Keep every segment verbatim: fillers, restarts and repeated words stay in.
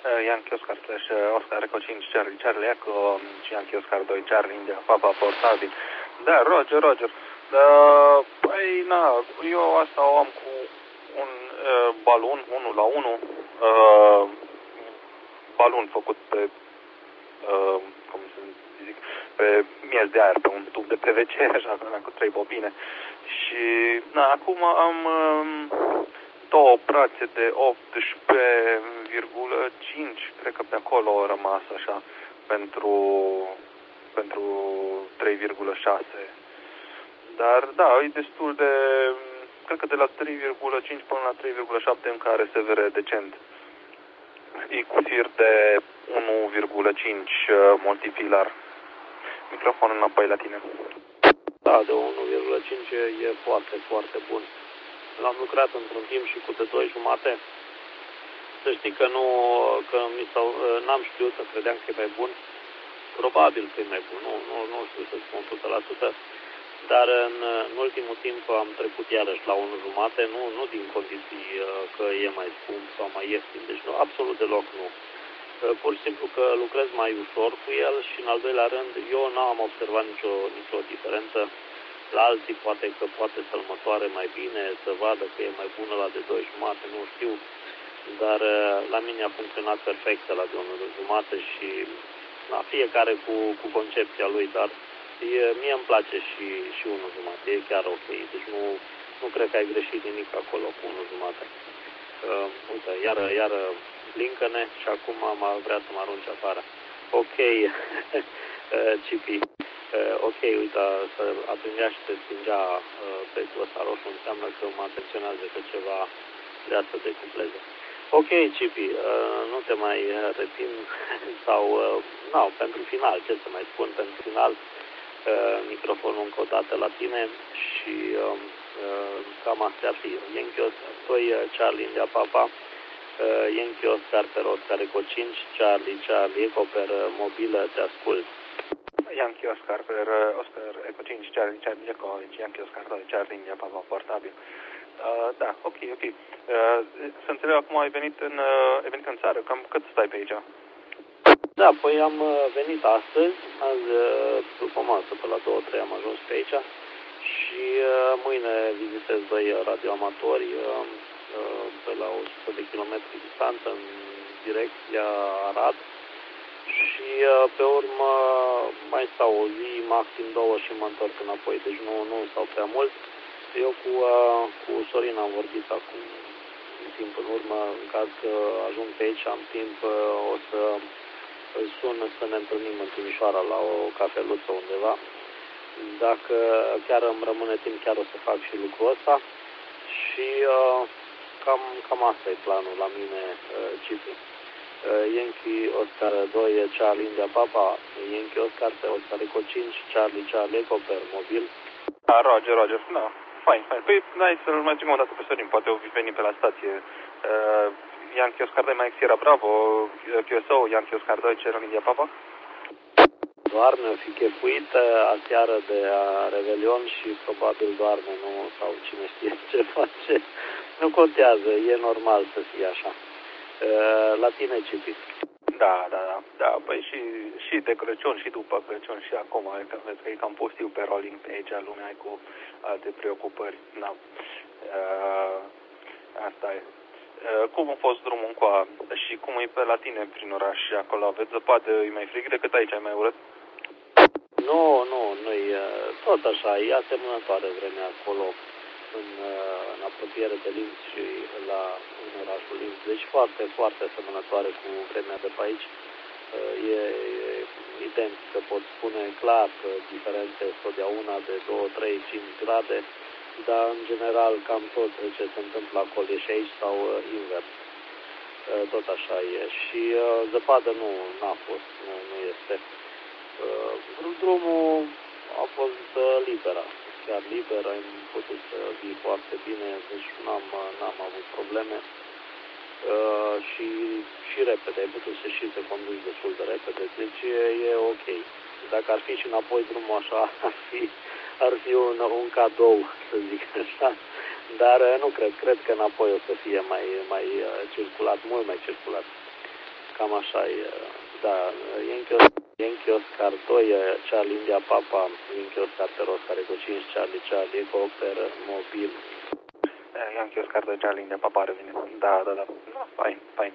Yankee Oscar slash Oscar Echo cinci Charlie Charlie Echo și Yankee Oscar doi Charlie India Papa portabil. Da, Roger, Roger. Da, păi, na, eu asta o am cu un uh, balon, unul la unu, uh, balon făcut pe, uh, cum să zic, pe miez de aer, pe un tub de P V C, așa, cu trei bobine. Și, na, acum am uh, două brațe de optsprezece virgulă cinci, cred că pe acolo au rămas așa, pentru, pentru trei virgulă șase. Dar, da, e destul de, cred că de la trei virgulă cinci până la trei virgulă șapte în care se vede decent. E cu fir de unu virgulă cinci multifilar. Microfonul înapoi la tine. Da, de unu virgulă cinci e foarte, foarte bun. L-am lucrat într-un timp și cu de doi jumate. Să știi că nu, că mi s-au, n-am știut, că credeam că e mai bun. Probabil că e mai bun, nu, nu, nu știu să spun o sută la sută. Dar în, în ultimul timp am trecut iarăși la unu jumate, nu, nu din condiții că e mai scump sau mai ieftin, deci nu, absolut deloc nu. Pur și simplu că lucrez mai ușor cu el și în al doilea rând eu nu am observat nicio, nicio diferență. La alții poate că poate să-l măsoare mai bine, să vadă că e mai bună la de doi jumate, nu știu. Dar la mine a funcționat perfect la de unu jumate și na, fiecare cu, cu concepția lui, dar e, mie îmi place și, și unu jumate, e chiar ok. Deci nu, nu cred că ai greșit nimic acolo cu unu jumate. Uh, uite, iară, iară blincă-ne și acum am vrea să mă arunci afară. Ok, Cipi. Uh, ok, uite, să aprindea și se stingea uh, petul ăsta roșu, înseamnă că mă atenționează că ceva vrea să decupleze. Ok, Cipi, uh, nu te mai rețin sau, uh, nu, pentru final, ce să mai spun, pentru final, uh, microfonul încă o dată la tine și uh, uh, cam astea ar fi. Yankee Oscar doi, Charlie India Papa, uh, Yankee Oscar per Oscar Echo cinci, Charlie, Charlie Echo per uh, mobilă, te ascult. Yankee Oscar per Oscar Echo cinci Charlie Charlie Echo, Yankee Oscar doi Charlie India Papa portabil. Uh, da, ok, ok. Uh, să înțeleg, acum ai venit în, uh, ai venit în țară, cam cât stai pe aici? Da, păi am venit astăzi, azi după masă, pe la două trei am ajuns pe aici și uh, mâine vizitez doi radioamatori uh, uh, pe la o sută de kilometri distanță în direcția Arad și uh, pe urmă mai stau o zi, maxim două și mă întorc înapoi, deci nu, nu stau prea mult. Eu cu, uh, cu Sorin am vorbit acum un timp în urmă, în caz că ajung pe aici, am timp, uh, o să îl sun să ne întâlnim în Timișoara la o cafeluță undeva. Dacă chiar îmi rămâne timp, chiar o să fac și lucrul ăsta. Și uh, cam, cam asta e planul la mine, uh, Cipi. Uh, Yankee Oscar doi, Charlie India Papa, Yankee Oscar pe Oscar Echo cinci, Charlie Charlie Echo per mobil. Ah, Roger, Roger, no, fine, fine. Păi, hai să-l mai o dată pe Sorin, poate o veni pe la stație. Uh, Yankee Oscar doi, Mike Sierra Bravo, Q S O, Yankee Oscar doi, Charlie India Papa. Doarme, o fi chefuită aseară de a Revelion și probabil doarme, nu, sau cine știe ce face. Nu contează, e normal să fie așa. La tine, Cipi. Da, da, da, da, păi și, și de Crăciun și după Crăciun și acum, că vezi că e cam pustiu pe rolling pe aici, lumea e cu alte preocupări. Na. Uh, asta e. Uh, cum a fost drumul încoa și cum e pe la tine prin oraș și acolo? Aveți zăpadă, e mai frig decât aici, e mai urât? Nu, nu, nu e tot așa, e asemănătoare vremea acolo în, în apropiere de Linz și la în orașul Linz. Deci foarte, foarte asemănătoare cu vremea de pe aici. E, e identică, pot spune clar că diferența este totdeauna de doi, trei, cinci grade, dar în general cam tot ce se întâmplă acolo e și aici sau invers. Tot așa e. Și zăpadă nu n-a fost, nu, nu este. Drumul a fost liber, chiar liber, am putut să vii foarte bine, deci n-am, n-am avut probleme uh, și, și repede, ai putut să și te conduci destul de repede, deci e, e ok. Dacă ar fi și înapoi drumul așa, ar fi, ar fi un, un cadou, să zic așa, dar nu cred, cred că înapoi o să fie mai, mai circulat, mult mai circulat. cam așa e. Da, Yankee Oscar doi, Charlie India Papa, Yankee Oscar Oscar Eco cinci, Charlie Charlie Eco Octer, mobil. Yankee Oscar doi, Charlie India Papa revine. Da, da, da. No, fain, fain.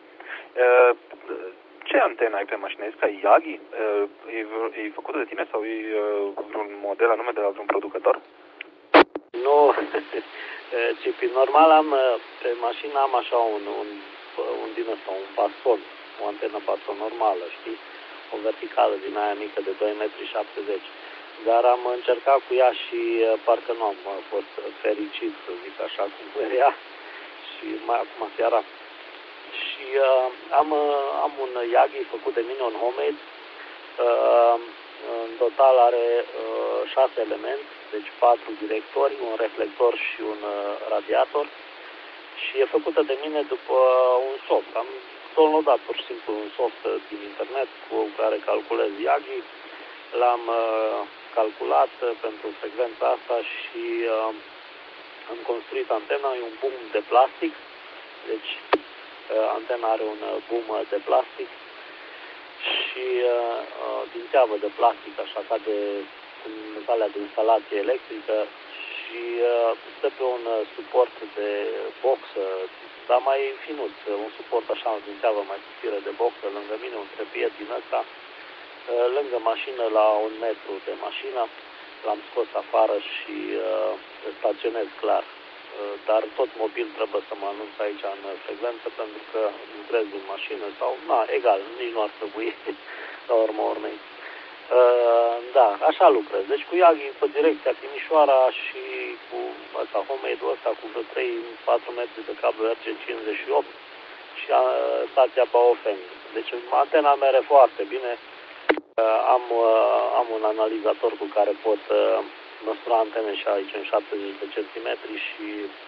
Ce antenă ai pe mașină? Este ca Yagi? E, e făcută de tine sau e vreun model anume de la vreun producător? Nu, Cipi, normal am, pe mașină am așa un, un, un din ăsta, un baston, o antenă baston normală, știi? O verticală din aia mică de doi virgulă șaptezeci metri. Dar am încercat cu ea și parcă nu am fost fericit, să zic așa, cum era și mai acum seara. Și uh, am, am un Yagi făcut de mine, un homemade. Uh, în total are uh, șase elemente, deci patru directori, un reflector și un uh, radiator. Și e făcută de mine după un soft. Am downloadat pur și simplu un soft din internet cu care calculez Yagi. L-am uh, calculat pentru frecvența asta și uh, am construit antena, e un boom de plastic. Deci antena are un boom de plastic și uh, din teavă de plastic, așa ca de calea de instalație electrică și uh, stă pe un suport de boxă, dar mai finuț, un suport așa din teavă mai subțire de boxă, lângă mine un trepied din ăsta, uh, lângă mașină la un metru de mașină, l-am scos afară și uh, staționez clar. Dar tot mobil trebuie să mă anunț aici în frecvență pentru că lucrez în mașină sau, na, egal, nici nu ar trebui la urma urmei. Uh, da, așa lucrez. Deci cu Yagi pe direcția Timișoara și cu ăsta, homemade-ul ăsta cu vreo trei patru metri de cablu R G cincizeci și opt și uh, stația Baofeng. Deci antena mere foarte bine. Uh, am, uh, am un analizator cu care pot uh, măsura antene și aici în șaptezeci de centimetri și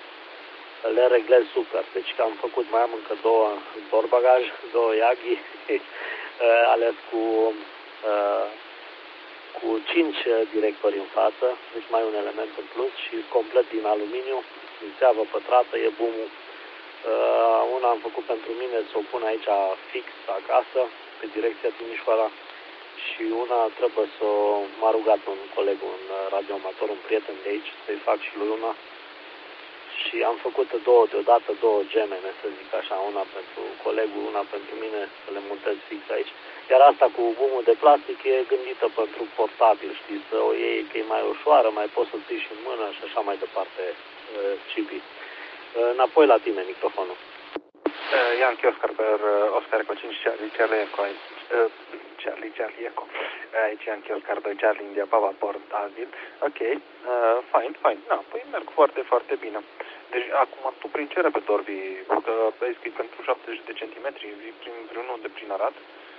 le reglez super. Deci am făcut, mai am încă două portbagaj, două Yagi, ales cu uh, cu cinci directori în față, deci mai un element în plus și complet din aluminiu, din țeavă pătrată, e boom-ul. Uh, una am făcut pentru mine să o pun aici fix acasă, pe direcția Timișoara, și una trebuie să o... m-a rugat un coleg, un radioamator, un prieten de aici, să-i fac și lui una. Și am făcut două deodată, două gemene, să zic așa, una pentru colegul, una pentru mine, să le montez fix aici. Iar asta cu boom-ul de plastic e gândită pentru portabil, știi, să o iei, că e mai ușoară, mai poți să ții și în mână și așa mai departe, Cipi. Înapoi la tine, microfonul. Yankee Oscar, Oscar Eco cinci, Charlie Charlie Eco, Charlie Charlie Eco, aici Yankee Oscar doi, Charlie India Papa portabil, ok, uh, fine, fine, da, păi merg foarte, foarte bine. Deci acum tu prin ce repedor vii, că ai scris pentru șaptezeci de centimetri, vii prin vreunul de prin Arad?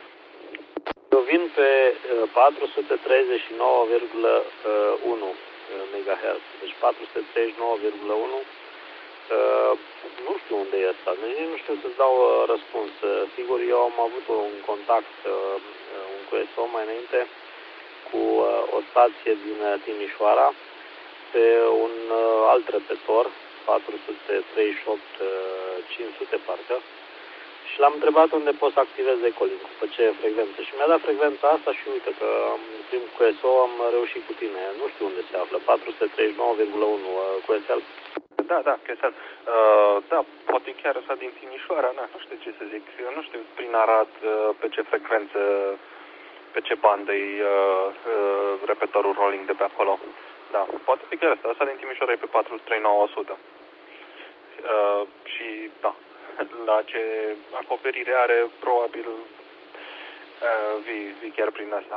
Eu vin pe uh, patru sute treizeci și nouă virgulă unu megahertz, deci patru sute treizeci și nouă virgulă unu. Uh, nu știu unde e asta, deci nu știu să-ți dau uh, răspuns. Uh, sigur, eu am avut un contact, uh, un Q S O mai înainte, cu uh, o stație din uh, Timișoara, pe un uh, alt repetitor, patru sute treizeci și opt cinci sute parcă, și l-am întrebat unde pot să activez Ecolink, pe ce frecvență. Și mi-a dat frecvența asta și uite că în primul Q S O am reușit cu tine. Nu știu unde se află, patru sute treizeci și nouă virgulă unu uh, Q S L. Da, da, Q S L. Uh, da, poate chiar ăsta din Timișoara, na, nu știu ce să zic. Eu nu știu prin Arad uh, pe ce frecvență, pe ce bandă e uh, uh, repetorul rolling de pe acolo. Da, poate fi chiar asta. Asta din Timișoara e pe patru trei nouă o sută. Uh, și, da, la ce acoperire are, probabil uh, vii, vii chiar prin asta.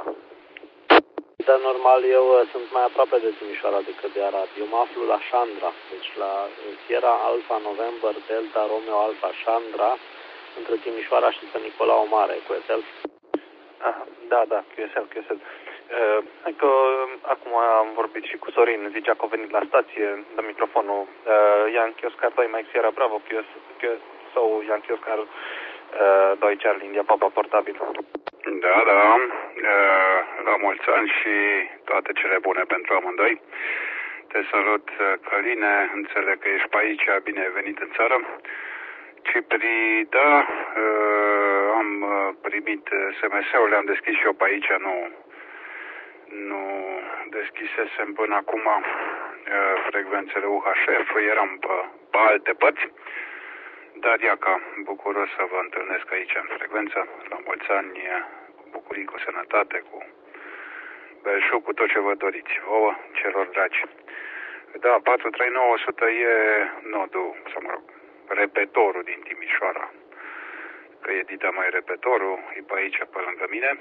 Dar normal, eu uh, sunt mai aproape de Timișoara decât de Arad. Eu mă aflu la Șandra, deci la Sierra Alpha November Delta Romeo Alpha Șandra, între Timișoara și Sân Nicolau Mare, Q S L. Aha, da, da, Q S L, Q S L. Uh, hai că uh, acum am vorbit și cu Sorin, zicea că a venit la stație, dă microfonul, uh, Yankee Oscar doi, Mike Sierra Bravo, Q S, Q, sau Yankee Oscar uh, doi, Charlie India Papa portabil. Da, da, uh, la mulți ani și toate cele bune pentru amândoi. Te salut, Căline, înțeleg că ești pe aici, bine ai venit în țară. Cipri, da, uh, am trimit S M S-ul, le-am deschis și eu pe aici, nu, nu deschisesem până acum frecvențele U H F, eram pe, pe alte părți, dar iaca, bucuros să vă întâlnesc aici în frecvență, la mulți ani, cu bucurii, cu sănătate, cu belșug, cu tot ce vă doriți, vouă, celor dragi. Da, patru trei nouă o sută e nodul, sau mă rog, repetorul din Timișoara. Că e dita mai repetorul, e pe aici, pe lângă mine.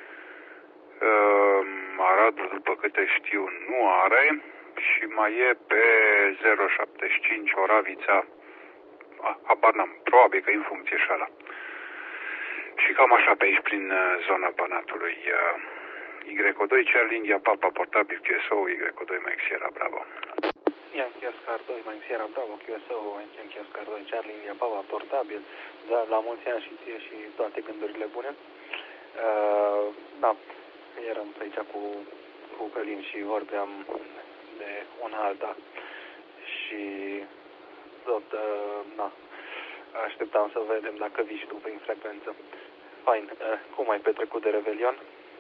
Aradul, după câte știu, nu are și mai e pe zero șaptezeci și cinci Oravița, habar n-am, probabil că e în funcție și ăla. Și cam așa pe aici, prin zona Banatului. Y doi, Charlie India, Papa, portabil, Q S O, Y doi, Mike Sierra, Bravo. Yankee Oscar doi, Mike Sierra, Bravo, Q S O, Yankee Oscar doi, Charlie India, Papa, portabil, da, la mulți ani și ție și toate gândurile bune. Uh, da, eram aici cu, cu Călin și vorbeam de una alta și tot, uh, na, așteptam să vedem dacă vii și tu prin frecvență. Fain, uh, cum ai petrecut de Revelion?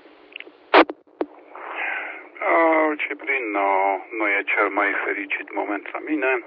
Uh, Ciprin, uh, nu e cel mai fericit moment la mine.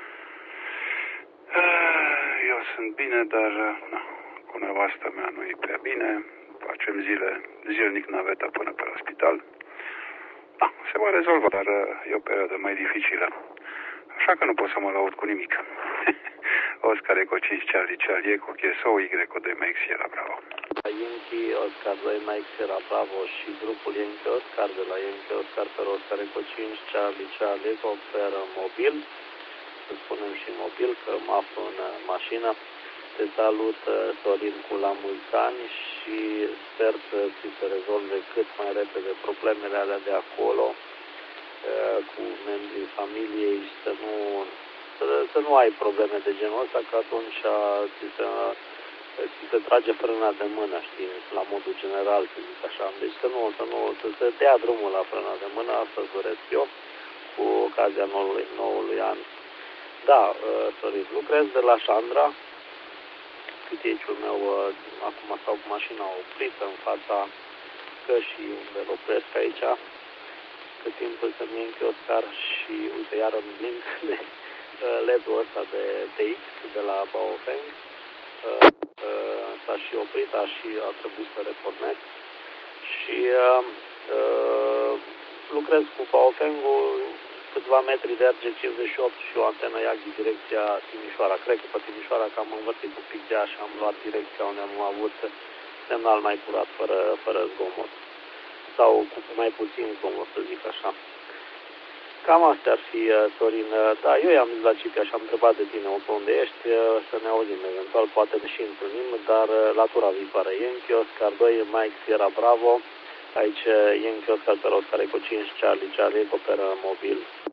Uh, eu sunt bine, dar uh, cu nevastă mea nu e prea bine. Facem zile, zilnic naveta până pe la spital. Da, se va rezolva, dar uh, e o perioadă mai dificilă. Așa că nu pot să mă laud cu nimic. Oscar Eco cinci, Charlie, Charlie, cu Q S O, Y doi, Mike Sierra, Bravo. Yankee Oscar doi, Mike Sierra, Bravo și grupul Yankee Oscar de la Yankee Oscar pe Oscar Eco cinci, Charlie, Charlie, oferă mobil. Să spunem și mobil, că mă aflu în mașină. Te salut, Sorin, cu la mulți ani și sper să ți se rezolve cât mai repede problemele alea de acolo cu membrii familiei și să nu, să, să nu ai probleme de genul ăsta, că atunci ți se, ți se trage frâna de mână, știi, la modul general, să zic așa. Deci să nu, să nu, să se dea drumul la frâna de mână, asta-ți doresc eu, cu ocazia noului, noului an. Da, Sorin, lucrez de la Șandra. Piteciul meu acum stau cu mașina oprită în fața cășii unde locuiesc aici. Cât timpul să-mi iei Oscar și uite iar îmi link de L E D-ul ăsta de T X de la Baofeng. S-a și oprit, a și a trebuit să repornesc. Și uh, uh, lucrez cu Baofeng-ul câțiva metri de R G cincizeci și opt și o antenă I A G direcția Timișoara. Cred că pe Timișoara că am învârtit un pic de așa, am luat direcția unde am avut semnal mai curat, fără, fără zgomot. Sau cu mai puțin zgomot, să zic așa. Cam astea ar fi, Sorin. Da, eu i-am zis la Cipia și am întrebat de tine pe unde ești, să ne auzim eventual, poate ne și întâlnim, dar la tura viitoare. Yankee Oscar doi, Mike Sierra, Bravo. Aici Yankee Oscar pe Oscar Eco cinci, Charlie, Charlie, operă mobil.